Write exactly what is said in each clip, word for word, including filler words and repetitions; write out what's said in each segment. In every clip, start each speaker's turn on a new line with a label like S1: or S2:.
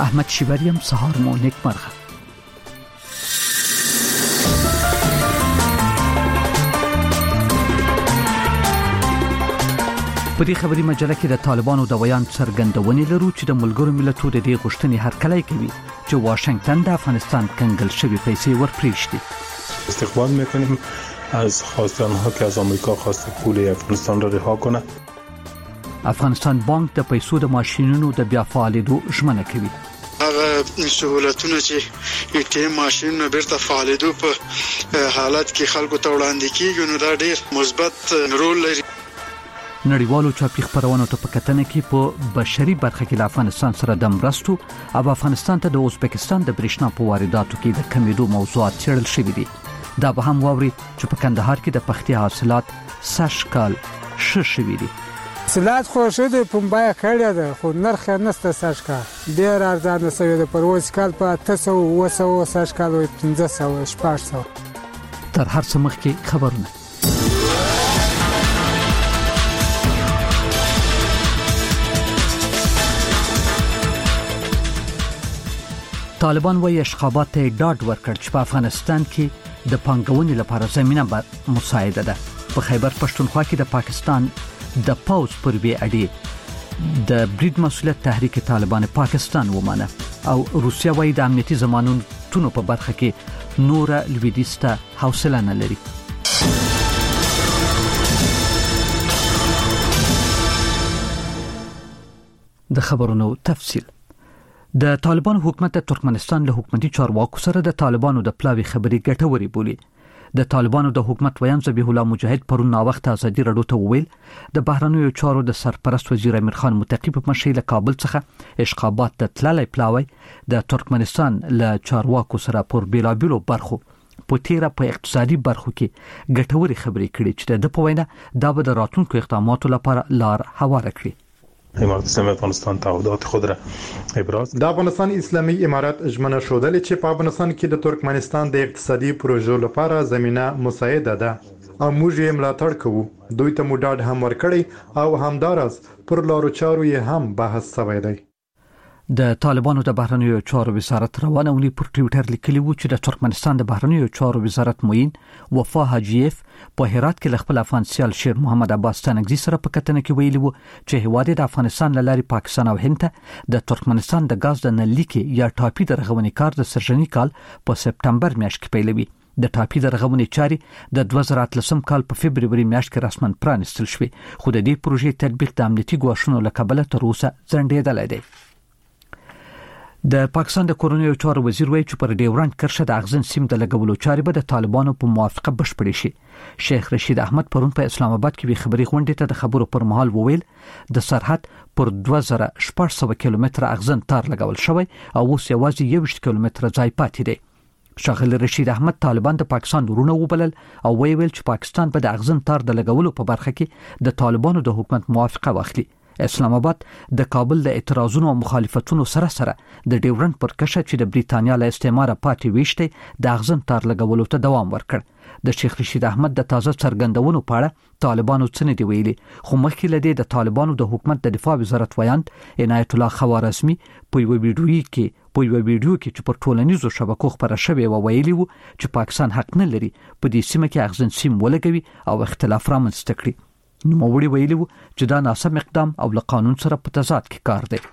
S1: احمد شیبریم. سهار مو نیکمرغه. په دې خبري مجله کې د طالبانو د بیان څرګندونې لرو چې د ملګرو ملتونو د دې غوښتنې هرکلی کوي چې واشنگتن د افغانستان کنګل شوی پیسې ورپریږدي.
S2: استقبال میکنیم از خواست آنها که از آمریکا خواست پول افغانستان را رها کنه.
S1: افغانستان بانک د پیسو د ماشینونو د بیا فعالېدو ژمنه کوي.
S3: هغه سہولتونه چې ای ټی ایم ماشینونه بیرته فعالېدو په حالت کې خلکو ته وړاندې کیږي نو دا ډېر مثبت رول لري.
S1: نړیوالو چاپی خبرونو ته په کتنه کې په بشري برخه کې له افغانستان سره د مرستو او افغانستان ته د ازبکستان د برېښنا په وارداتو کې د کمیدو موضوعات څېړل شوي دي. دا به هم واوري چې په کندهار کې د پختي حاصلات سږ کال ښه شوي دي.
S4: حاصلات خو ښه دي، پنبه کړې ده خو نرخ یې نشته. سږ کال ډېر ارزانه شوی دی، پر اوس کال په اته سوه اوه سوه، سږ کال پنځه سوه شپږ سوه.
S1: تر هر څه مخکې خبرونه. طالبان وايي اشخابات ته ډاډ ورکړ چې په افغانستان کې د پانګونې لپاره زمينه مساعده ده. په خیبر پښتونخوا کې د پاکستان د پوز پر وی اډي د برید مسؤلیت تحریک طالبان پاکستان ومانه او روسیا وايي د امنیتي ضمانتونو په برخه کې نور لویدیسته حوصله نه لري. د خبرونو تفصیل. د طالبان حکومت د ترکمنستان له حکومتي چارواکو سره د طالبانو د پلاوي خبري ګټوري بولی. د طالبانو د حکومت ویان ذبیح الله مجاهد پرون نا وخت ازادي رادیو ته ویل د بهرنیو چارو د سرپرست وزیر امیر خان متقی په مشرۍ له کابل څخه اشخابات د تللی پلاوي د ترکمنستان له چارواکو سره پر بیلابیلو برخو په تیره په اقتصادي برخو کې ګټوري خبري کړي چې د په وینا دا به د راتلونکو اقداماتو لپاره لار هواره کړي.
S2: امارت اسلامی افغانستان تعهدات خود را ابراز.
S5: د افغانستان اسلامي امارت ژمنه شودلې چې په افغانستان کې د ترکمنستان د اقتصادي پروژو لپاره زمينه مساعده ده او موږ یې ملاتړ کوو. دوی ته مو ډاډ هم ورکړی او همدارس پر لارو چارو یې هم بحث شوی دی.
S1: د طالبانو د بهرنیو چارو وزارت روانه ونی پر ټوئیټر لیکلی و چې د ترکمنستان د بهرنیو چارو وزارت موین وفا حاجیف په هرات کې خپل افغان سیال شیر محمد عباس تنگزی سره په کتنه کې ویلي و چې هواد د افغانستان لاري پاکستان او هند ته د ترکمنستان د غاز د نلیکي یا ټاپي د رغونې کار د سرجنی کال په سپتمبر میاشت کې پیلوي. د ټاپي د رغونې چاري د دوه زره اتلسم کال په فبرवरी میاشت کې رسمن پرانستل شوې، خو د دې پروژې تطبیق د امنیتي ګواښونو لکبله تر اوسه ځنډېدلی دی. د پاکستان د کورونیو چارو وزیر وایي چې پر ډیورنډ کرښه د اغزن سیم د لګولو چارې به د طالبانو په موافقه بشپړې شي. شیخ رشید احمد پرون په اسلام آباد کې وی خبري غونډې ته د خبرو پر مهال وویل د سرحد پر دوه زره شپږ سوه کیلومتره اغزن تار لګول شوی او اوس یوازې یوویشت کیلومتره ځای پاتې دی. شاغل رشید احمد طالبان د پاکستان ورونه وبلل او ویل چې پاکستان به د اغزن تار د لګولو په برخه کې د طالبانو د حکومت موافقه واخلي. اسلام آباد د کابل د اعتراضونو او مخالفتونو سره سره د ډیورنډ پر کرښه چې د بریتانیا له استعماره پاتې ویشته د اغزن تار لګولو ته دوام ورکړ. د شیخ رشید احمد د تازه څرګندونو په اړه طالبانو څه نه دی ویلي، خو مخکې لدی د طالبانو د حکومت د دفاع وزارت ویاند عنایت الله خوارزمی په یو ویډیو کې په یو ویډیو کې چې پر ټولنیزو شبکو خبره شوې و ویلي وو چې پاکستان حق نه لري په دې سیمه کې اغزن سیم ولګوي او اختلاف رامنځته کړي. نو موړي ویلي وو چې دا ناسم اقدام او له قانون سره په تضاد کې کار دی.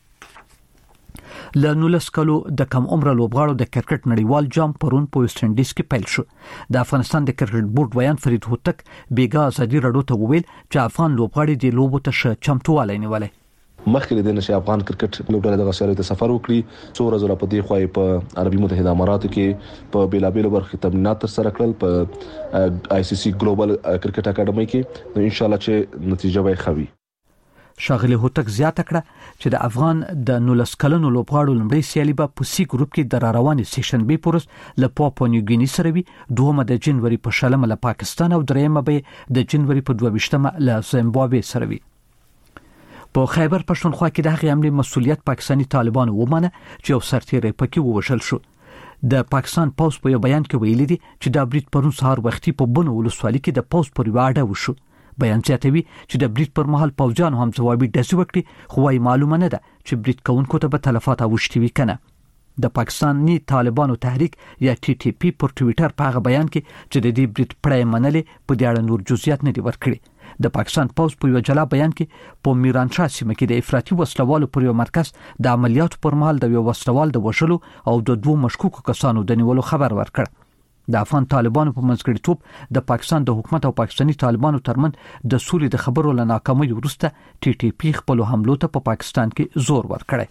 S1: له نولس کلو د کم عمره لوبغاړو د کرکټ نړیوال جام پرون په ویسټ انډیز کې پیل شو. د افغانستان د کرکټ بورډ ویان فرید هوتک بیګا ازادي رادیو ته وویل چې افغان لوبغاړي د لوبو ته ښه چمتووالی نیولی.
S6: مخکې د نشه افغان کرکټ لوبډله د غسیالو ته سفر وکړي، څو ورځې په دې خوای په عربي متحده اماراتو کې په بیلابیلو برخو تمرینات تر سره کړل په آی سی سی ګلوبل کرکټ اکیډمي کې. نو ان شاء الله چې نتیجه به ښه وي.
S1: شاغلی هوتک زیاته کړه چې د افغان د نولس کلنو لوبغاړو لومړی سیالي به په سی ګروپ کې د راروانې سیشن بي پورس له پاپوا نیو ګینی سره وي، دوهمه د جنوري په شلمه له پاکستان او دریمه به د جنوري په دوه ویشتمه له زیمبابوې سره وي. په خیبر پښتونخوا کې د هغې عملي مسؤلیت پاکستاني طالبانو ومانه چې یو سرتیری پکې ووژل شو. د پاکستان پوز په یو بیان کې ویلي دي چې دا برید پرون سهار وختي په بنو ولسوالۍ کې د پوز پر واډه وشو. بیان زیاتوي چې د بریټ پر مهال پوځیانو هم ځوابي ډزې وکړي، خو وايي معلومه نه ده چې بریټ کوونکو ته به تلفات اوښتي وي کنه. د پاکستاني طالبانو تحریک یا ټي ټي پی پر ټویټر په هغه بیان کې چې د دې بریټ پړې منلې په دې اړه نور جزئیات نه دي ورکړي. د پاکستان پوز په یو جلا بیان کې په میرانشاه سیمه کې د افراطي وسلوالو پر یو مرکز د عملیاتو پر مهال د یو وسلوال د وژلو او د دوه مشکوکو کسانو د نیولو خبر ورکړ. د افغان طالبانو په منځګړیتوب د پاکستان د حکومت او پاکستاني طالبانو ترمنځ د سولې د خبرو له ناکامۍ وروسته ټي ټي پی خپل حملو ته په پاکستان کې زور ورکړی.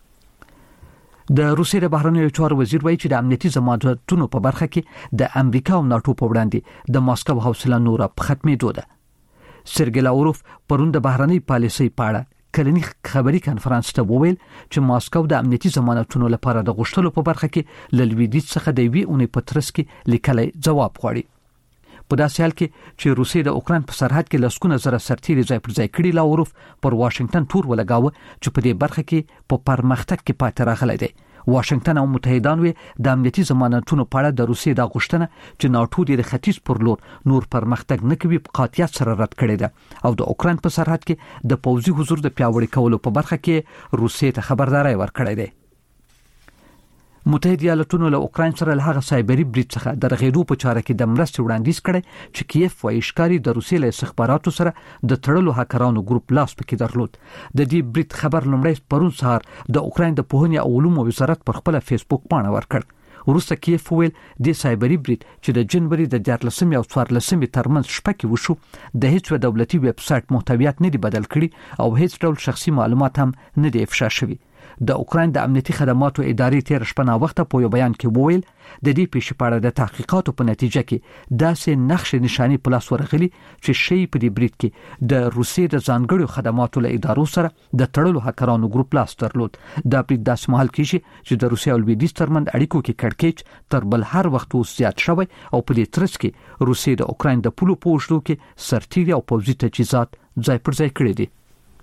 S1: د روسیې د بهرنیو چارو وزیر وایي چې د امنیتي ضمانتونو په برخه کې د امریکا او ناتو په وړاندې د ماسکو حوصله نور په ختمېدو ده. سرګی لاوروف پرون د بهرنۍ پالیسۍ په اړه کلنی خبري کانفرنس ته وویل چې ماسکو د امنیتي ضمانتونو لپاره د غوښتلو په برخه کې ل لویدیځ څخه د وی اونې په ترڅ کې لیکلي جواب غواړي. په داسې حال کې چې روسیې د اوکران په سرحد کې لسکونه زره سرتیري ځای پر ځای کړي، لاوروف پر واشنگټن تور ولګاوه چې په دې برخه کې په پرمختګ کې پاتې راغلی دی. واشنگټن او متحدان وی د امنیتي ضمانتونو په اړه د روسیې د غوښتنه چې ناتو د ختیځ پر لور نور پرمختګ نه کوي په قاطعیت سره رد کړي ده او د اوکران په سرحد کې د پوځي حضور د پیاوړي کولو په برخه کې روسیې ته خبرداري ورکړې ده. متحده ایالاتونو له اوکران سره له هغه سایبری بریټ څخه د رغېدو په چاره کې د مرستې وړاندیز کړي چې کیف وايي ښکاری د روسیې له استخباراتو سره د تړلو هکرانو ګروپ لاس پکې درلود. د دې بریټ خبر لومړی پرون سهار د اوکران د پوهنې او علومو وزارت پر خپل فیسبوک باندې ورکړ. وروسته کیف ویل د سایبری بریټ چې د جنوري د دیارلسمې او څوارلسمې ترمنځ شپه کې وشو د هیڅ دولتي ویب سټ محتویات نه دي بدل کړي او هیڅ ډول شخصي معلومات هم نه دي افشا شوي. د اوکران د امنیتي خدماتو ادارې تیر شپه نا وخته په یو بیان کې وویل د دې پیښې په اړه د تحقیقاتو په نتیجه کې داسې نقش نشانی په لاس ورغلي چې شی په دې بریټ کې د روسیې د ځانګړو خدماتو له ادارو سره د تړلو هکرانو ګروپ لاس درلود. دا بریټ داسې مهال کېږي چې د روسیې او لویدیځ ترمنځ اړیکو کې کړکېچ تر بل هر وخت زیات شوی او په دې ترڅ کې روسیې د اوکران د پولو په وشلو کې سرتیري او پوځي تجهیزات ځای پر ځای کړی دي.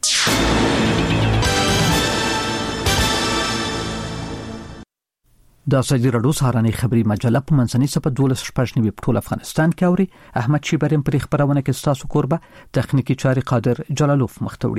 S1: د سعودي رادیو سهارنۍ خبري مجله په منځنۍ صفه دولس شپږ نیوي په ټول افغانستان کې اوري. احمد شیبریم پر خبرونه کې ستاسو کوربه تخنیکی چاري قادر جلالوف مختوړي.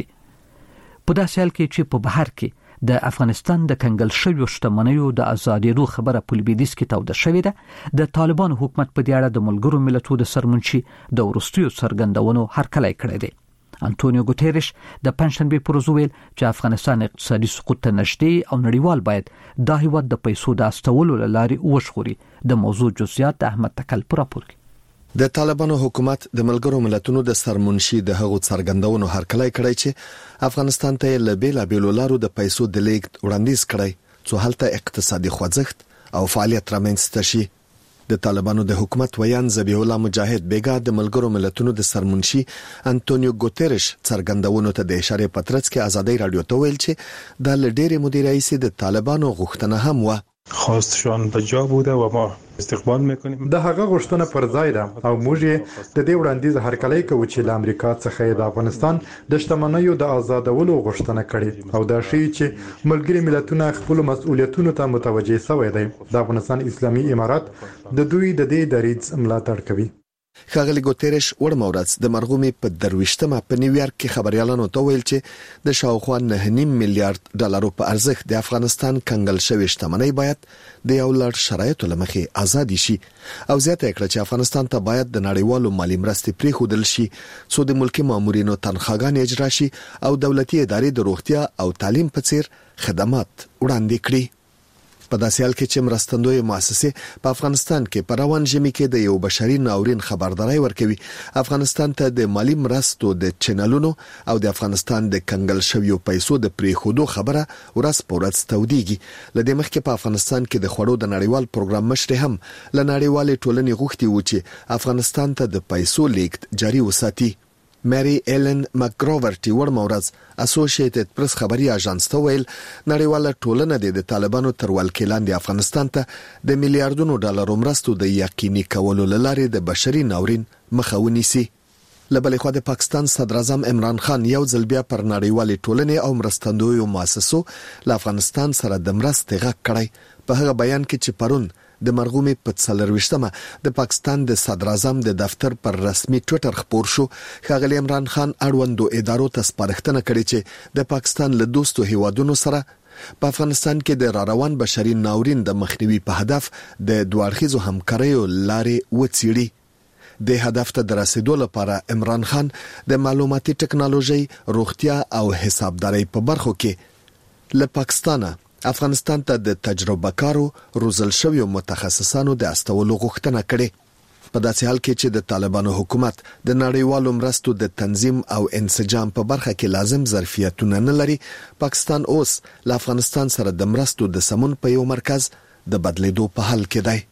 S1: په داسې حال کې چې په بهر کې د افغانستان د کنګل شویو شتمنیو د ازادېدو خبره په لویدیځ کې توده شوې ده، د طالبانو حکومت په دې اړه د ملګرو ملتونو د سرمنشي د ورستیو څرګندونو هرکلی کړی دی. انټونیو ګوتيريش د پنځشنبه پر ورځ ویل چې افغانستان اقتصادي سقوط ته نږدې او نړیوال باید دا هیواد د پیسو د استولو لاري وشخوري. د موضوع جزئیات د احمد تکل پر راپور کې.
S7: د طالبانو حکومت د ملګرو ملتونو د سرمنشي د هغو څرګندونو هرکلی کړی چې افغانستان ته له بیل بیل لارو د پیسو د لیږد وړاندیز کړی څو هلته اقتصادي خوځښت او فعالیت رامنځته شي. د طالبانو د حکومت ویان ذبیح الله مجاهد بیګا د ملګرو ملتونو د سرمنشي انټونیو ګوتيريش څرګندونو ته د اشاره پترڅ کې ازادي رادیو ته ویل چې د لډېری مدیر رئیس د طالبانو غوښتنه هم و.
S2: خواستشان به جا بوده و ما استقبال میکنیم.
S5: د هغه غوښتنه پر ځای ده او موږ د دې وړاندیز هرکلی کوو چې د امریکا څخه د افغانستان د شتمنیو د آزادولو غوښتنه کړې او دا شی چې ملګری ملتونه خپل مسؤلیتونو ته متوجه شوی دی. د افغانستان اسلامي امارات د دوی د دې دریځ ملاتړ کوي.
S7: ښاغلي ګوتيريش ورمورز د مرغومي په درويشتمه په نیویارک کې خبريالانو ته ویل چې د شاوخوا نه نیم میلیارډ ډالرو په ارزښت د افغانستان کنګل شوی شتمنۍ باید د یو لړ شرایطو لمخې آزادي شي او زیاته کړه چې افغانستان ته باید د نړیوالو مالی مرستې پریښودل شي څو د ملکی مامورینو تنخواګان اجرا شي او دولتي ادارې د روغتیا او تعلیم په څیر خدمات وړاندې کړي. په داسې حال کې چې مرستندوی مؤسسې په افغانستان کې په روان ژمي کې د یو بشري ناورین خبرداري ورکوي، افغانستان ته د مالی مرستو د چینلونو او د افغانستان د کنګل شویو پیسو د پریښودو خبره ورځ په ورځ تودېږي. لدې مخکې په افغانستان کې د خوړو د نړیوال پروګرام مشر هم له نړیوالې ټولنې غوښتي و چې افغانستان ته د پیسو لیږد جاري وساتي. مری ایلن مکګروورټي ورمورز اسوسییټډ پریس خبري اژانس ته ویل نړیواله ټولنه د طالبانو تر ولکې لاندې افغانستان ته د میلیارډونو ډالرو مرستو د یقیني کولو لپاره د بشري ناورین مخه ونیسي. لبلې خو د پاکستان صدر اعظم عمران خان یو ځل بیا پر نړیوالې ټولنې او مرستندویو مؤسسو له افغانستان سره د مرستې غږ کړی. په هغه بیان کې چې پرون د مرغومي په څلرويشتمه د پاکستان د صدر اعظم د دفتر پر رسمي ټوئیټر خبر شو ښاغلی عمران خان اړوندو ادارو ته سپارښتنه کړې چې د پاکستان له دوستو هیوادونو سره په افغانستان کې د راروان بشري ناورین د مخنیوي په هدف د دوړخیزو همکاریو لارې وڅېړي. د هدف ته د رسیدو لپاره عمران خان د معلوماتي ټکنالوژي، روغتیا او حسابدارۍ په برخو کې له پاکستانه افغانستان ته د تجربه کارو روزل شویو متخصصانو د استولو غوښتنه کړې. په داسې حال کې چې د طالبانو حکومت د نړیوالو مرستو د تنظیم او انسجام په برخه کې لازم ظرفیتونه نه لري، پاکستان اوس له افغانستان سره د مرستو د سمون په یو مرکز د بدلیدو په حال کې دی.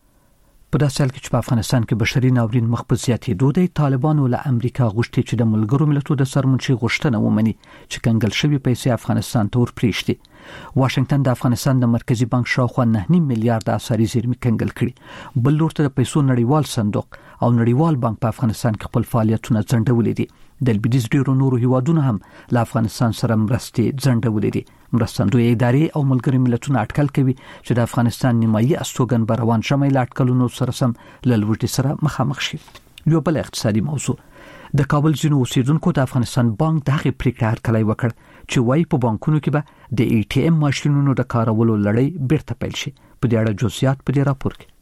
S1: په داسې حال کې چې په افغانستان کې بشري ناورین مخ په زیاتېدو دی، طالبانو له امریکا غوښتي چې د ملګرو ملتونو د سرمنشي غوښتنه ومني چې کنګل شوی پیسې افغانستان ته ورپریږدي. واشنگټن د افغانستان د مرکزی بانک شاوخوا نه نیم میلیارډ اسعاري زیرمې کنګل کړي. بل لور ته د پیسو نړیوال صندوق او نړیوال بانک په افغانستان کې خپل فعالیتونه ځنډولي دي. د لویدیځ ډیرو نورو هیوادونو هم له افغانستان سره مرستې ځنډولې دي. مرستندوی ادارې او ملګري ملتونه اټکل کوي چې د افغانستان نیمایي استوګن به روان شمال اټکلونو سره سم له لوټ سره مخامخ شي. یو بل اقتصادي موضوع د کابل ځینو اوسیدونکو د افغانستان بانک د هغې پریکړه هرکلی وکړ چې وايي په بانکونو کې به د ای ټي ایم ماشینونو د کارولو لړۍ بیرته پیل شي. په دې اړه جزئیات په دې راپور کې.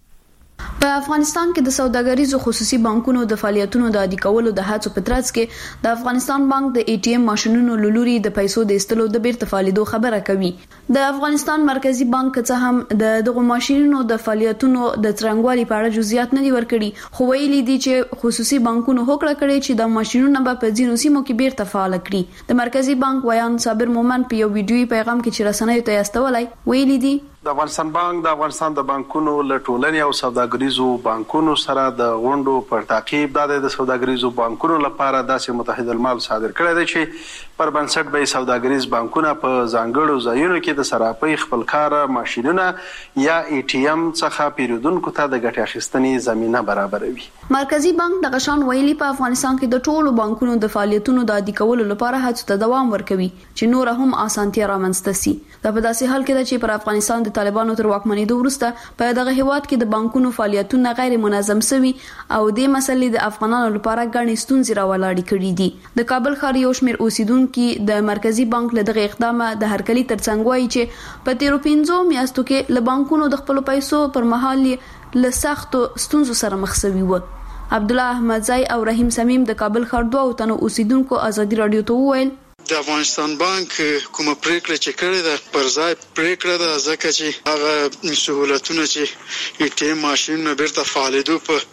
S8: په افغانستان کې د سوداګریزو خصوصي بانکونو د فعالیتونو د عادي کولو د هڅو په ترڅ کې د افغانستان بانک د ای ټي ایم ماشینونو لوري د پیسو د استلو د بیرته فعالیتو خبره کوي. د افغانستان مرکزی بانک څخه هم د دغه ماشینونو د فعالیتونو د څرنګوالي په اړه جزئیات نه دي ورکړي، خو ویلي دي چې خصوصي بانکونو هوکړه کړې چې د ماشینونو به په ځینو سیمو کې بیرته فعال کړي. د مرکزی بانک ویان صابر مومن په یو ویډیوي پیغام کې چې رسنیو ته استولای ویلي دي
S9: د افغانستان بانک د افغانستان د بانکونو له ټولنې او سوداګریزو بانکونو سره د غونډو پر تعقیب د سوداګریزو بانکونو لپاره داسې متحد المال صادر کړی دی چې پر بنسټ به سوداګریز بانکونه په ځانګړو ځایونو کې د صرافۍ خپل کار ماشینونه یا ای ټي ایم څخه پیرودونکو ته د ګټې اخیستنې زمینه برابروي.
S8: مرکزی بانک د غشان ویلي په افغانستان کې د ټولو بانکونو د فعالیتونو د عادي کولو لپاره هڅو ته دوام ورکوي چې نور هم اسانتیا رامنځته شي. دا په داسې حال کې چې پر افغانستان د طالبانو تر واکمنېدو وروسته په دغه هیواد کې د بانکونو فعالیتونه غیر منظم شوي او د مسلې د افغانانو لپاره ګڼې ستونزې راولاړې کړې دي. د کابل ښار یو شمېر اوسیدونکو د مرکزی بانک له دغه اقدامه د هرکلي ترڅنګ وایي چې په تیرو پنځو میاشتو کې له بانکونو د خپل پیسو پر مهال له سختو ستونزو سره مخ شوي وو. عبد الله احمدزای او رحیم سمیم د کابل ښار دوه تنو اوسیدونکو ازادي رادیو ته وویل
S3: د افغانستان بانک کومه پریکړه چې کړې ده پر ځای پریکړه ده، ځکه چې هغه سہولتونه چې ای ټي ایم ماشینونه بیرته فعالېدو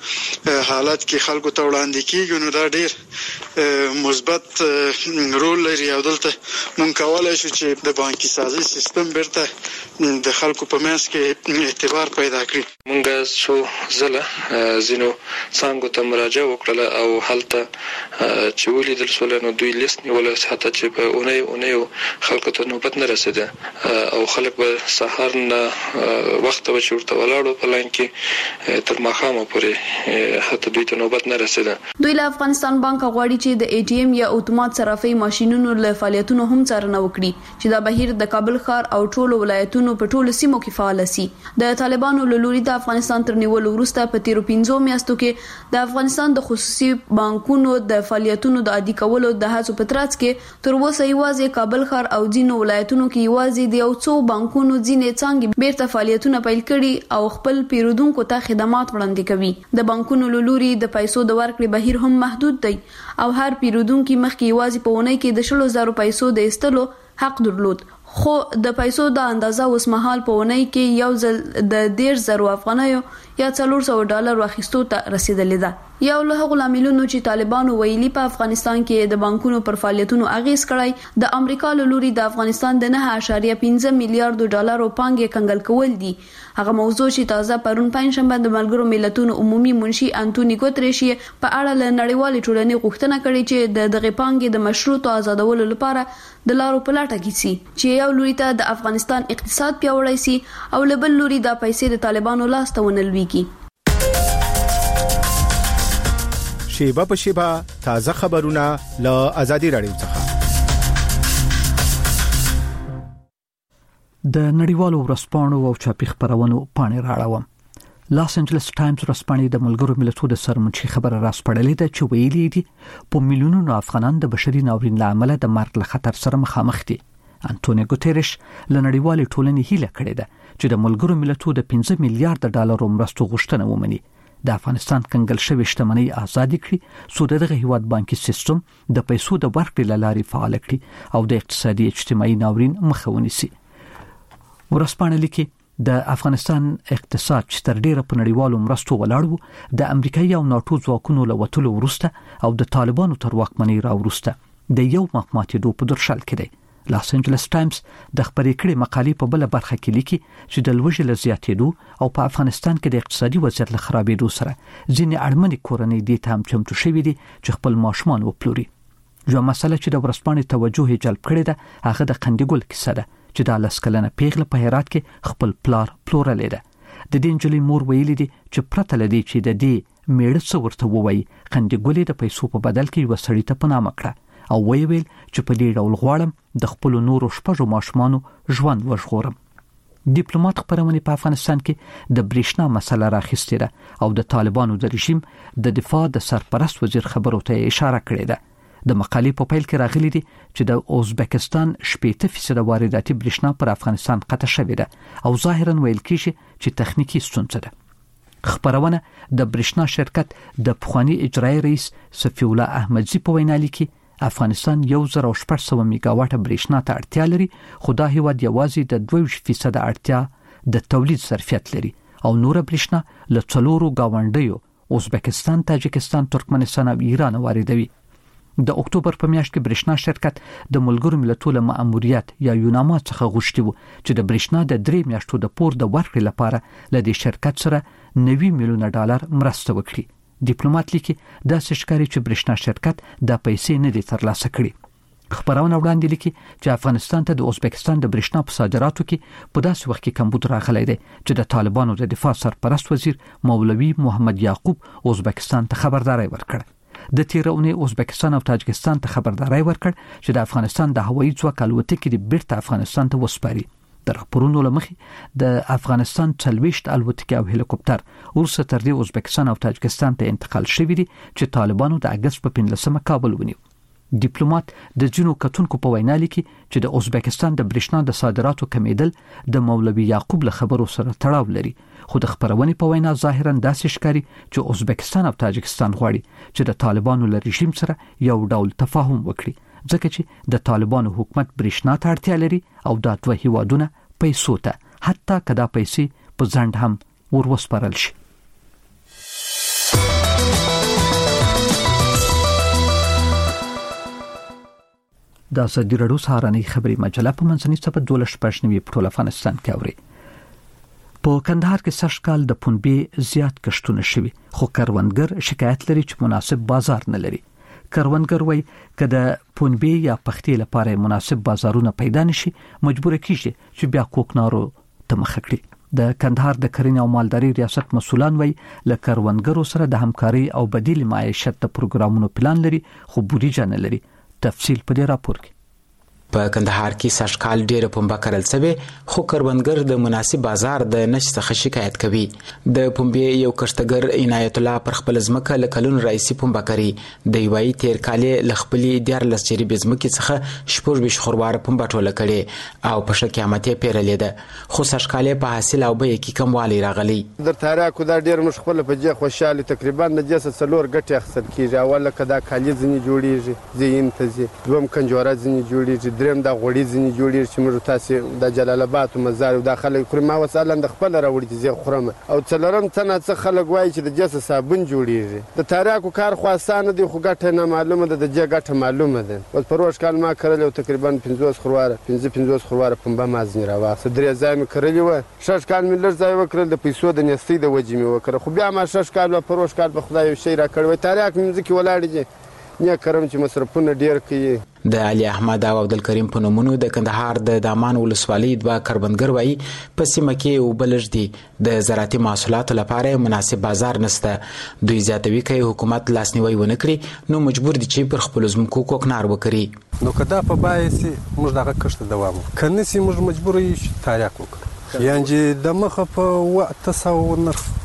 S3: په حالت کې خلکو ته وړاندې کیږي، نو دا ډیر مثبت رول لري او دلته مونږ کولای شو چې د بانکي سازي سیستم بیرته د خلکو په منځ کې اعتبار پیدا کړي.
S10: مونږ څو ځله ځینو څنګه ته مراجعه وکړه او هلته چې ولیدل شول نو دوی لیست نیول حتی چې په اونۍ اونۍ خلکو ته نوبت نه رسیده او خلک به سهار نه وخت به چورته ولاړو په لاین کې تر ماښامه پورې حتی دوی ته نوبت نه رسیده.
S8: دوی له افغانستان بانک غواړي چې د ای ټي ایم یا اتومات صرافي ماشینونو له فعالیتونو هم څارنه وکړي چې دا بهیر د کابل ښار او ټولو ولایتونو په ټولو سیمو کې فعال شي. د طالبانو له لوري د افغانستان تر نیولو وروسته په تیرو پنځو میاشتو کې د افغانستان د خصوصي بانکونو د فعالیتونو د عادي کولو د هڅو په ترڅ کې تر اوسه یوازې کابل ښار او ځینو ولایتونو کې یوازې د یو څو بانکونو ځینې څانګې بیرته فعالیتونه پیل کړي او خپل پیرودونکو ته خدمات وړاندې کوي. د بانکونو له لوري د پیسو د ورکړې بهیر هم محدود دی او هر پیرودونکو مخکې یوازې په اونۍ کې د شلو زرو پیسو د ایستلو حق درلود، خو د پیسو د اندازه اوس مهال په اونۍ کې یو ځل د ډیر زرو افغانیو یا څلور سوه ډالر واخیستو ته رسیدلې ده. یو له هغو لاملونو چې طالبانو ویلي په افغانستان کې د بانکونو پر فعالیتونو اغیز کړی د امریکا له لوري د افغانستان د نه اعشاریه پنځه میلیارډ ډالرو پانګې کنګل کول دي. هغه موضوع چې تازه پرون پنځشنبه د ملګرو ملتونو عمومي منشي انټونی ګوتریش په اړه له نړیوالې ټولنې غوښتنه کړې چې د دغه پانګې د مشروط آزادولو لپاره د لارو په لټه کې سي چې یو لوري ته د افغانستان اقتصاد پیاوړی سي او له بل لوري د پیسې د طالبانو لاس ته ونلويږي.
S11: شیبه په شیبه تازه خبرونه له ازادي رادیو څخه.
S1: د نړیوالو ورځپاڼو او چاپي خبرونو پاڼې راړوم. لاس انجلس ټایمز ورځپاڼې د ملګرو ملتونو د سرمنشي خبره راسپړلې ده چې ویلي دي په میلیونونو افغانان د بشري ناورین له امله د مرګ له خطر سره مخامخ دي. انټونیو ګوتيريش له نړیوالې ټولنې هیله کړې ده چې د ملګرو ملتونو د پنځه میلیارډ ډالرو مرستو غوښتنه ومني، د افغانستان کنګل شوی شتمنۍ آزاد کړي، څو دغه هیواد بانکي سیستم د پیسو د ورکړې لارې فعال کړي او د اقتصادي اجتماعي ناورین مخه ونیسي. ورځپاڼه لیکي د افغانستان اقتصاد چې تر ډیره په نړیوالو مرستو ولاړ و، د امریکایي او ناتو ځواکونو له وټولو وروسته او د طالبانو تر واکمنۍ را وروسته د یو مخماتېدو په درشل کې دی. لاس انجلس ټایمز د خبرې کړې مقالې په بل برخه کې لیکي چې د لوږې له زیاتېدو او په افغانستان کې د اقتصادي وضعیت له خرابېدو سره ځینې اړمنې کورنۍ دې ته هم چمتو شوي دي چې خپل ماشومان وپلوري. یوه مسله چې د ورځپاڼې توجه یې جلب کړې ده هغه د قندګل کیسه ده چې د لس کلنه پیغله په هرات کې خپل پلار پلورلې ده. د دې نجلۍ مور ویلي دي چې پرته له دې چې د دې میړه څه ورته ووایي، قندګل د پیسو په بدل کې یو سړی ته پناه کړه او ویل چې په دې ډول غواړم د خپل نورو شپږو ماشومانو ژوند وژغورم. ډیپلوماټ خبرونه په افغانستان کې د بریښنا مسله راخستې ده او د طالبانو د رژیم د دفاع د سرپرست وزیر خبرو ته اشاره کړې ده. د مقالې په پیل کې راغلي دي چې د ازبکستان شپږ فیصد وارداتي بریښنا پر افغانستان قطع شوې ده او ظاهرا ویل کېږي چې تخنیکی ستونزه ده. خبرونه د بریښنا شرکت د پخوانی اجرایی رئیس صفی الله احمدزی په وینا لیکي افغانستان یو زر او شپږ سوه میگاواټه بریښنا ته اړتیا لري، خو دا هیواد یوازې د دوه ویشت فیصد اړتیا د تولید ظرفیت لري او نور بریښنا له څلورو گاونډیو ازبکستان، تاجکستان، ترکمنستان او ایران واردوي. د اکتوبر په میاشت کې بریښنا شرکت د ملګرو ملتونو مأموریت یا یوناما څخه غوښتي وو چې د بریښنا د درې میاشتو د پور د ورکړې لپاره له دې شرکت سره نوي میلیونه ډالر مرسته وکړي. ډیپلوماټ لیکي داسې ښکاري چې بریښنا شرکت د پیسې نه دي ترلاسه کړي. خبرونه وړاندې لیکي چې افغانستان ته د ازبکستان د بریښنا په صادراتو کې په داسې وخت کې کمبود راغلی دی چې د طالبانو د دفاع سرپرست وزیر مولوي محمد یعقوب ازبکستان ته خبرداري ورکړه. د تیر اونۍ ازبکستان او تاجکستان ته خبرداري ورکړ چې د افغانستان د هوایي ځواک الوتکې د بیرته افغانستان ته وسپاري. د راپورونو لمخې د افغانستان څلوېښت الوتکې او هلیکوپټر وروسته تر دې ازبکستان او تاجکستان ته انتقال شوي دي چې طالبانو د اګست په پنځلسمه کابل ونیو. ډیپلوماټ د جنو کتونکو په وینا لیکي چې د ازبکستان د بریښنا د صادراتو کمیدل د مولوي یعقوب له خبرو سره تړاو لري، خو د خبرونې په وینا ظاهرا داسې ښکاري چې ازبکستان او تاجکستان غواړي چې د طالبانو له رژیم سره یو ډول تفاهم وکړي، ځکه چې د طالبانو حکومت بریښنا ته اړتیا لري او دا دوه هیوادونه پیسو ته حتی کدا پیسې په ځند هم وروسپارل شي. د ازادي راډیو سهارنۍ خبري مجله په منځني صفحه دولس پښنوي په ټول افغانستان کې اوري. په کندهار کې سږ کال د پنبې زیات کښتونه شوي، خو کروندګر شکایت لري چې مناسب بازار نه لري. کروندګر وایي که د پنبې یا پختې لپاره مناسب بازارونه پیدا نشي، مجبور کیږي چې بیا کوکنارو ته مخه کړي. د کندهار د کرنې او مالدارۍ ریاست مسولان وایي له کروندګرو سره د همکاري او بدیل معیشت د پروګرامونو پلان لري، خو بودیجه نه لري. تفصیل په دې راپور کې.
S12: په کندهار کې سږ کال ډېره پنبه کرل شوې، خو کروندګر د مناسب بازار د نشت څخه شکایت کوي. د پنبې یو کښتګر عنایت الله پر خپل ځمکه له کلونو راهیسې پنبه کري. د یوایي تیر کال یې له خپلې دیارلس جریبې ځمکې څخه شپږ ویشت خورواره پنبه ټوله کړې او په ښه قیمت یې پیرلې ده، خو سږ کال یې په حاصل او بیې کې کموالی راغلی.
S13: درته راکړو دا ډېر موږ خپله په دې خوشحاله تقریبا د دې څخه څلور ګټې اخیستل کېږي. اول که دا کالي ځینې جوړېږي زین ته ځي، دویم کنجوره ځینې جوړېږي، درېیم دا غوړي ځینې جوړېږي چې موږ تاسې د جلال آباد مزار دا خلک خوري. ما اوس الان د خپله راوړي چې زه خورم. او څلورم څه ناڅه خلک وایي چې د دې څخه صابون جوړېږي. د تریاکو کار خو اسانه دی، خو ګټه نه معلومه ده، د دې ګټه معلومه ده. اوس په روژ کال ما کرلې و تقریبا پنځوس خورواره پنځه پنځوس خورواره پنبه ما ځینې راواخیسته. درې ځای مې کرلې وه. شش کال مې لږ ځای وکړل، د پیسو د نیستۍ د وجې مې وکړه، خو بیا ما شش کال په روژ کال په خدای یو شی راکړی وای. تریاک مې مځکې ولاړې دي، نه کرم چې مصرفونه ډېر کوي.
S12: د علي احمد او عبدالکریم په نومونو د کندهار د دامان ولسوالۍ دوه کروندګر وایي په سیمه کې اوبه لږ دي، د زراعتي محصولاتو لپاره مناسب بازار نشته. دوی زیاتوي که حکومت لاسنیوی ونه کړي نو مجبور دي چې پر خپلو ځمکو کوکنار وکړي.
S14: نو که دا په بایه سي موږ دغه کښت دوام وکړو، که نه سي موږ مجبور یو چې تریاک وکړو. یعنې د مخه په اوه اته سوه نرخ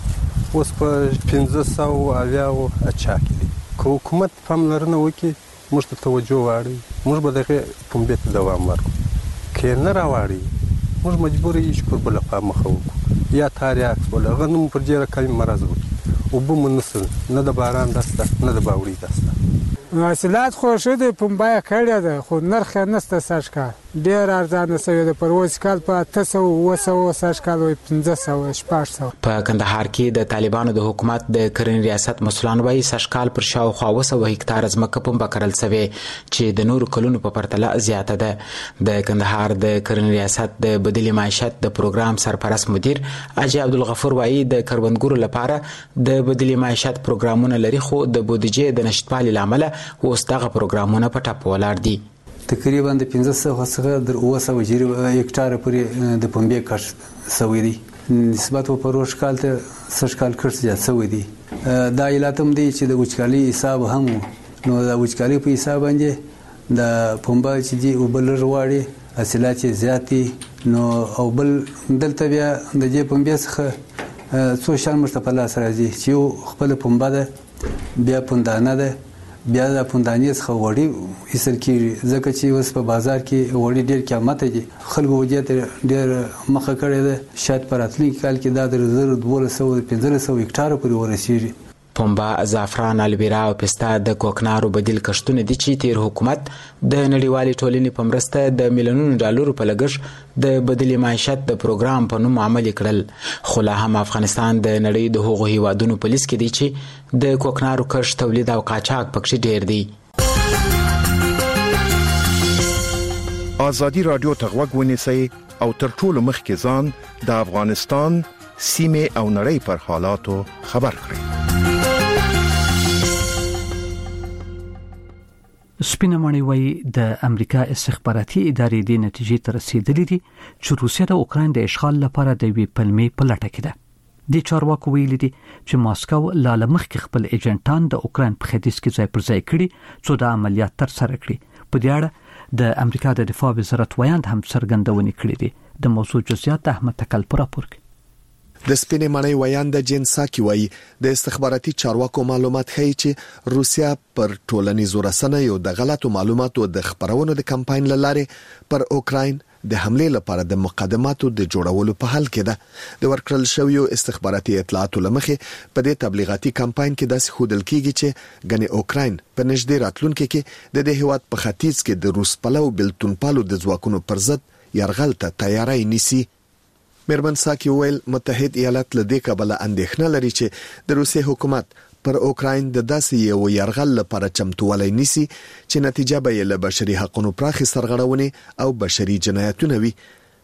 S14: اوس په پنځه سوه اویا اچا کې دي. که حکومت پاملرنه وکړي موږ ته توجه واړوي موږ به دغه پنبې ته دوام ورکړو. که نه راواړي موږ مجبور یو چې پر بله خوا مخه وکړو یا تاریاکس ولا هغه نوم پر ډېره کمې مرض وکړي. اوبه مو نشته نه د باران دسته نه د باوري دسته.
S4: حاصلات خو ښه دی پنبه کړې ده خو نرخ یې نشته سږ کال ډېر ارزانه شوی دی. پر اوس کال په اته سوه اوه سوه سږ کال وایي پنځه سوه شپږ سوه.
S12: په کندهار کې د طالبانو د حکومت د کرنې ریاست مسؤلان وایي سږ کال پر شاوخوا اوه سوه هکتاره ځمکه پنبه کرل شوې چې د نورو کلونو په پرتله زیاته ده. د کندهار د کرنې ریاست د بدیل معیشت د پروګرام سرپرست مدیر حاجي عبدالغفور وایي د کروندګرو لپاره د بدیل معیشت پروګرامونه لري خو د بودیجې د نشتوالي له امله اوس دغه پروګرامونه په ټاپه ولاړ دي.
S15: تقریبا د پنځه سوه څخه در اوه سوه هکتاره پورې د پنبې کښت شوی دی. نسبت و پروش کال ته سږ کال کښت زیات شوی دی. دا علت هم دی چې د وچکالۍ حساب هم نو د وچکالۍ په حساب باندې د پنبه چې دي اوبه لږ غواړي حاصلات یې زیات دي نو او بل دلته بیا د دې پنبې څخه څو شیان موږ ته په لاس راځي چې یو خپله پنبه ده بیا پندانه ده بیا د پندانې څخه وړي ایستل کېږي ځکه چې اوس په بازار کې وړي ډېر قیمته دي. خلکو ودې ته ډېر مخه کړې ده. شاید په راتلونکي کال کې دا د زر دولس سوه پنځلس سوه هکتاره پورې ورسېږي.
S12: پنبه، زعفران، الویرا او پسته د کوکنارو بدیل کښتونه دي چې تیر حکومت د نړیوالې ټولنې په مرسته د میلیونونو ډالرو په لګښت د بدیل معیشت د پروګرام په نوم عملي کړل. خو لا هم افغانستان د نړۍ د هغو هیوادونو په لیست کې دی چې د کوکنارو کښت، تولید او قاچاق پکې ډیر دی.
S11: ازادي رادیو ته غوږ ونیسئ او تر ټولو مخکې ځان د افغانستان سیمې او نړۍ پر حالاتو خبر کړئ.
S1: سپینه ماڼۍ وایي د امریکا استخباراتي ادارې د نتیجې ته رسیدلې دي چې روسیه د اوکراین د اشغال لپاره د وی پلمې په لټه کې ده. د چارواکو ویلي دي چې ماسکو لا لمخکې خپل ایجنټان د اوکراین په ختیځ کې ځای پر ځای کړي څو د عملیات تر سره کړي. په دې اړه د امریکا د دفاع وزارت ویاند هم څرګندونې کړې دي. د موضوع جزئیات د احمد تکل پر راپور کې.
S7: د سپینې ماڼۍ ویاند جین ساکي وایي د استخباراتي چارواکو معلومات ښیي چې روسیا پر ټولنیزو رسنیو د غلطو معلوماتو د خپرونو د کمپاین لاره پر اوکراین د حمله لپاره د مقدماتو د جوړولو په حال کې ده. د ورکړل شویو استخباراتي اطلاعاتو لمخې په دې تبلیغاتي کمپاین کې داسې ښودل کیږي چې ګنې اوکراین په نږدې راتلونکي کې د دې هیواد په ختیځ کې د روس پلو بلتون پالو د ځواکونو پر ضد یرغل ته تیاری نیسي. میرمن ساکي ویل متحد ایالات له دې کبله اندېښنه لري چې د روسي حکومت پر اوکراین د داسې یو یرغل لپاره چمتووالی نیسي چې نتیجه به یې له بشري حقوقو پراخي سرغړونې او بشري جنایتونه وي.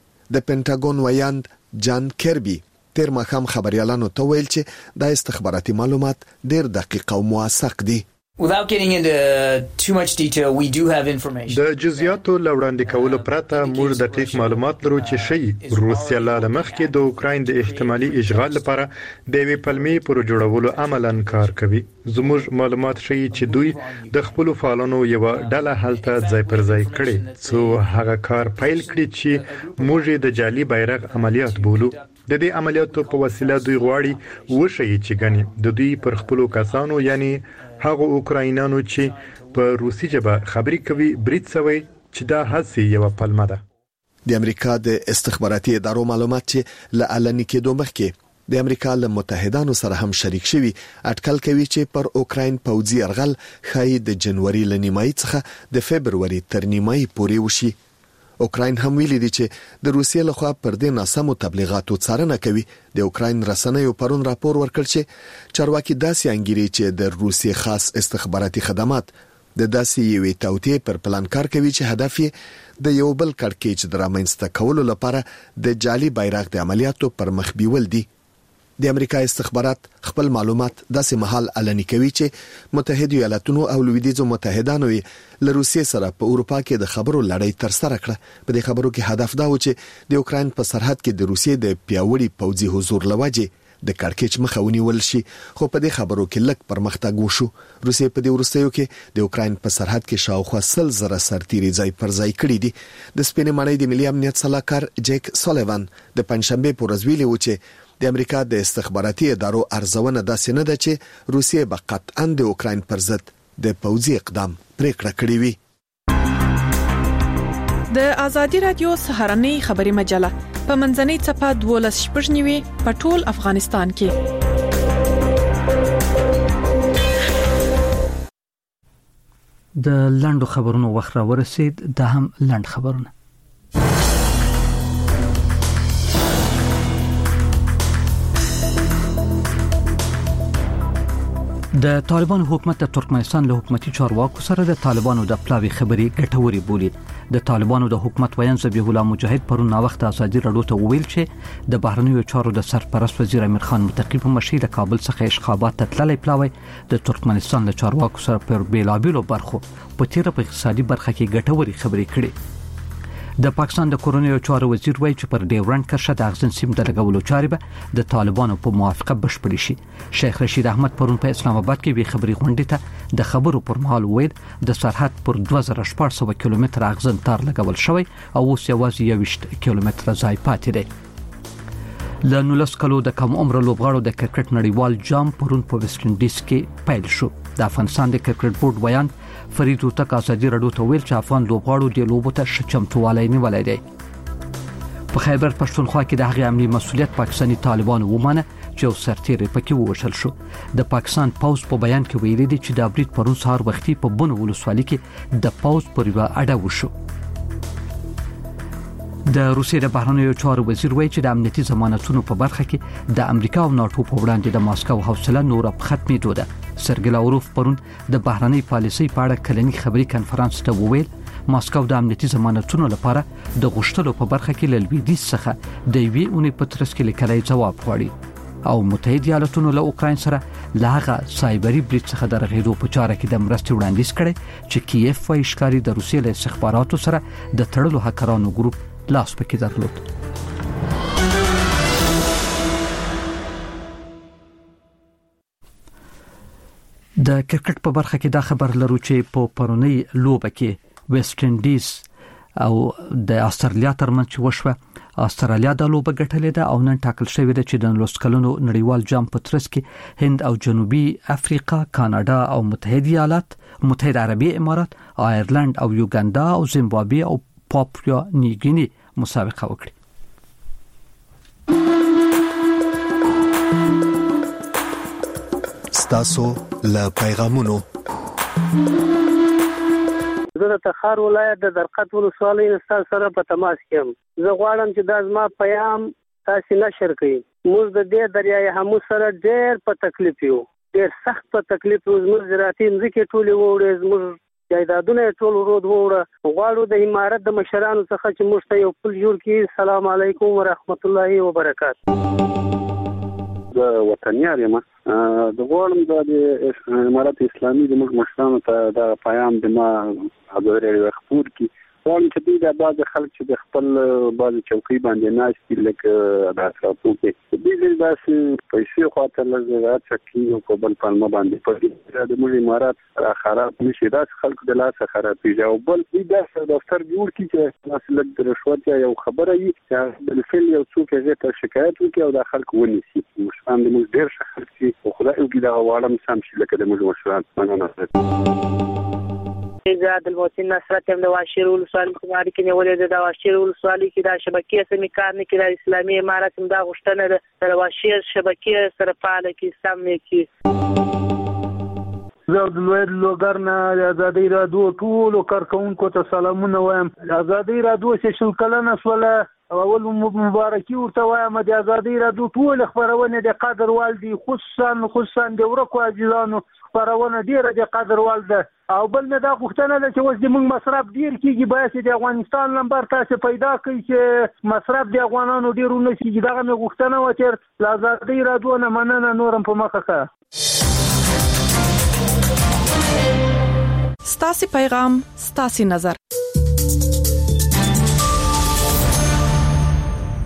S7: د پینټاګون ویاند جان کیربي تیر ماښام خبريالانو ته ویل چې د استخباراتي معلومات ډېر دقیق او موثق دي.
S16: Without getting into too much detail, we do have information.
S5: د جزئیاتو لوړاندې کولو پرته موږ دقیق معلومات لرو چې شي روسیا له مخکې د اوکراین د احتمالي اشغال لپاره د وی پلمې پر جوړولو عملاً کار کوي. زموږ معلومات شي چې دوی د خپل فعالانو یو ډله هلته ځای پر ځای کړي څو هغه کار پیل کړي چې موږ د جعلي بیرغ عملیات بولو. د دې عملیاتو په وسیله دوی غواړي وشي چې ګنې د دوی پر خپل کسانو یعنی هغه اوکراینانو چې په روسي ژبه خبرې کوي برید سوي چې دا هڅه یو پلمه ده.
S7: د امریکا د استخباراتي ادارو معلومات چې له علني کېدو مخکې د امریکا له متحدانو سره هم شریک شوي اټکل کوي چې پر اوکراین پوځي یرغل خای د جنوري ل نیمایي څخه د فبرवरी تر نیمایي پورې وشي. اوکراین هم ویلي دي چې د روسیې لخوا پر دې ناسمو تبلیغاتو څارنه کوي. د اوکراین رسنیو پرون راپور ورکړ چې چارواکي داسې انګیري چې د روسیې خاص استخباراتي خدمات د داسې یوې توطئې پر پلان کار کوي چې هدف یې د یو بل کړکېچ درامنځته کولو لپاره د جعلي بیرغ د عملیاتو پر مخ بیول دي. د امریکا استخبارات خپل معلومات داسې محل علني کوي چې متحده ایالاتونو او لویدیځو متحدانو له روسیې سره په اروپا کې د خبرو لړۍ تر سره کړه. په دې خبرو کې هدف دا و چې د اوکراین په سرحد کې د روسیې د پیاوړي پوځي حضور لوجه د کړکېچ مخه ونیول شي. خو په دې خبرو کې لږ پرمختګ وشو. روسیې په دې وروستیو کې د اوکراین په سرحد کې شاوخوا سل زره سرتیري ځای پر ځای کړي دي. د سپینې ماڼۍ د ملي امنیت صلاحکار جیک سولیوان د پنځشنبه په ورځ ویلي و چې د امریکا د استخباراتي ادارو ارزونه داسې نه ده چې روسیې به قطعاً د اوکراین پر ضد د پوځي اقدام پریکړه کړې وي.
S17: د ازادي رادیو سهارنۍ خبري مجله په منځنۍ چپه دولس شپږ نیوي په ټول افغانستان کې.
S1: د لندو خبرونو وخت را ورسید. د هم لند خبرونه. د طالبان حکومت د ترکمنستان له حکومتي چارواکو سره د طالبانو د پلاوي خبري ګټوري بولي. د طالبانو د حکومت ویان ذبیح الله مجاهد پرون نا وخت ازادي رادیو ته ویل چې د بهرنیو چارو د سرپرست وزیر امیر خان متقی په مشرۍ د کابل څخه اشخابات ته تللی پلاوي د ترکمنستان له چارواکو سره پر بیلابیلو برخو په تیر په اقتصادي برخه کې ګټوري خبري کړي. د پاکستان د کورونیو چارو وزیر وایي چې پر ډیورنډ کرښه د اغزن سیم د لګولو چارې به د طالبانو په موافقه بشپړې شي. شیخ رشید احمد پرون په اسلام آباد کې وی خبري غونډې ته د خبرو پر مهال ویل د سرحد پر دوه زره شپږ سوه کیلومتر اغزن تار لګول شوی او اوس یوازې یوویشت کیلومتر ځای پاتې دی. له نولس کلو د کم عمر لوبغاړو د کرکټ نړیوال جام پرون په ویسټ انډیز کې پیل شو. د افغانستان د کرکټ بورډ ویان فرید وتک ازادي رادیو ته ویل چې افغان لوبغاړو د لوبو ته شچمتوالای نیولای دی. په خیبر پښتونخوا کې د هغې عملی مسؤلیت پاکستاني طالبانو ومانه چې یو سرتیری پکې ووژل شو. د پاکستان پوز په بیان کې ویلي دی چې د برید پرون سهار وختي په بنو ولسوالۍ کې د پوز پر یوه اډه وشو. د روسیې د بهرنیو چارو وزیر وایي چې د امنیتي ضمانتونو په برخه کې د امریکا او ناتو په وړاندې د ماسکو حوصله نور په ختمېدو ده. سرګی لاوروف پرون د بهرنۍ پالیسۍ په اړه کلنی خبري کانفرنس ته وویل ماسکو د امنیتي ضمانتونو لپاره د غوښتلو په برخه کې له لویدیځ څخه د یوې اونۍ په ترڅ کې لیکلی ځواب غواړي او متحده ایالاتونو له اوکراین سره له هغه سایبري برید څخه د رغېدو په چاره کې د مرستې وړاندیز کړی چې کیف وايي ښکاري د روسیې له استخباراتو سره د تړلو هکرانو ګروپ لاس پکې درلود. د کرکټ په برخه کې دا خبر لرو چې په پرونی لوبه کې ویسټ انډیز او د استرالیا ترمنځ وشوه. استرالیا د لوبه ګټلې ده او نن ټاکل شوی دی چې د نولس کلونو نړیوال جام په ترڅ کې هند او جنوبي افریقا، کاناډا او متحده ایالات، متحده عربي امارات، آیرلند او یوګاندا او زیمبابوې او پاپویا نیوګینی مسابقه وکړي.
S7: ستاسو له پیغامونو
S18: زه د تخار ولایت د درقد ولسوالۍ نستان سره په تماس کې یم. زه غواړم چې دا زما پیغام تاسو نشر کړئ. موږ د دې دریای همو سره ډېر په تکلیف یو، ډېر سخت په تکلیف یو. زموږ زراعتي ځمکې ټولې ووړې، زموږ جایدادونه ټول ورود ووړه. غواړو د امارت د مشرانو څخه چې موږ ته یو پل جوړ کړي. السلام علیکم ورحمت الله وبرکاته.
S19: د وطنیار یم د غواړم د امارت اسلامي د موږ مشرانو ته د پیغام د ما حاضرې خبر کی غواړم چې دوی د بعض خلک چې د خپل بعض چوکۍ باندې ناشتي لکه د اطرافو کې دوی داسې پیسې خواته لږ چکي او په بل پلمه باندې پدې د موږ امارات خراب نشي داسې خلکو د لاس خرابېږي او بل دوی داسې دفتر جوړ کړي چې مثلا د رشوت یا یو خبره وي چې بالفعل یو څوک هغه ته شکایت وکړي او د خلکو ونیسي. مشران د موږ ډېر ښه خلک دي او خدای وکړي دا غواړم سم شي لکه د موږ مشران. مننه.
S18: زه عبدالمحسن نصرت یم د واشیر ولسوالۍ په ماري کې نیولې د واشیر ولسوالۍ کې دا شبکې سمې کار نه کوي. د اسلامي امارت هم دا غوښتنه ده د واشیر شبکې سره فعاله کړي، سم یې کړي.
S20: زه عبدالواحد لوګر نه د ازادۍ راډیو ټولو کارکوونکو ته سلامونه وایم. ازادۍ راډیو چې شل کلنه شوله اول مبارکي ورته وایم. د ازادۍ راډیو ټول خبرونه د قدر وال دي، خصوصا خصوصا د ورکو عزیزانو خبرونه ډیره د قدر وال ده. او بل نه دا غوښتنه ده چې اوس د موږ مصرف ډیر کیږي، باید د افغانستان نمبر تاسو پیدا کړئ چې مصرف د افغانانو ډیر ونشي. دغه مې غوښتنه و چې د ازادۍ راډیو نه مننه نورم په مخه کا.
S17: ستاسو پیغام ستاسو نظر.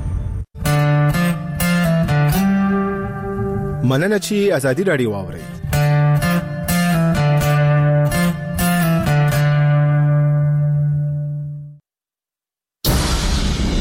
S21: مننه چې ازادي راډیو واورئ.